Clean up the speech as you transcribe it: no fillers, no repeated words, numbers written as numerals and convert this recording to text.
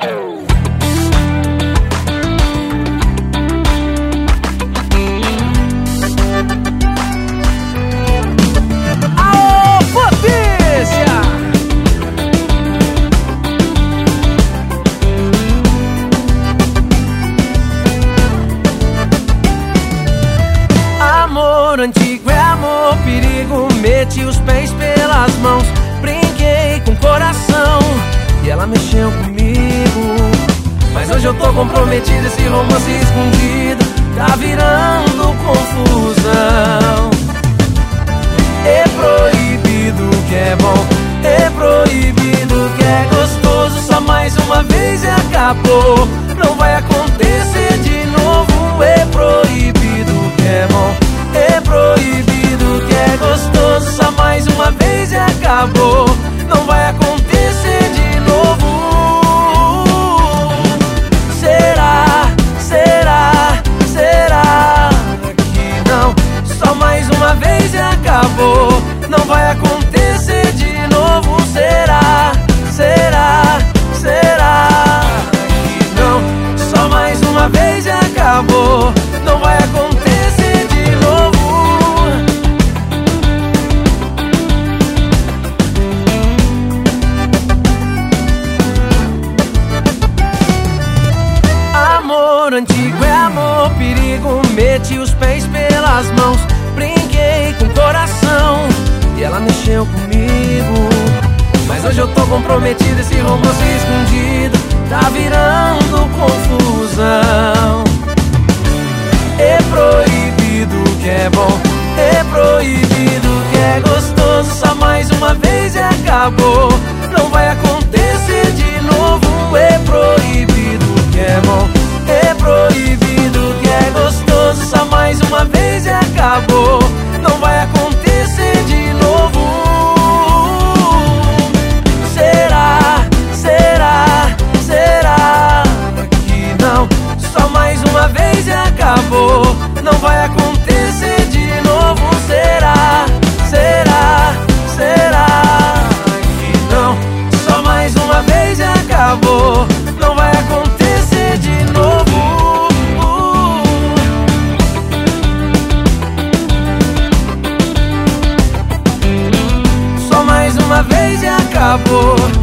Amor antigo é amor, perigo, meti os pés pelas mãos. Brinquei com o coração e ela mexeu comigo. Mas hoje eu tô comprometido, esse romance escondido tá virando confusão. É proibido o que é bom, é proibido o que é gostoso. Só mais uma vez e acabou, não vai acontecer de novo. É proibido o que é bom, é proibido o que é gostoso. Só mais uma vez e acabou, não vai acontecer de novo. Será, será, será que não? Só mais uma vez e acabou, não vai acontecer de novo. Será, será, será que não? Só mais uma vez e acabou, não vai acontecer de novo. Amor antigo é amor, perigo, meti os pés pelas mãos. Brinquei com o coração e ela mexeu comigo. Mas hoje eu tô comprometido, esse romance escondido tá virando confusão. É proibido o que é bom, é proibido o que é gostoso. Só mais uma vez e acabou, não vai acontecer de novo. É proibido o que é bom, é proibido o que é gostoso. Só mais uma vez e acabou, não vai acontecer de novo. Será, será, será que não? Só mais uma vez e acabou, não vai acontecer de novo. Será, será, será que não? Só mais uma vez e acabou, não vai acontecer de novo. Só mais uma vez e acabou,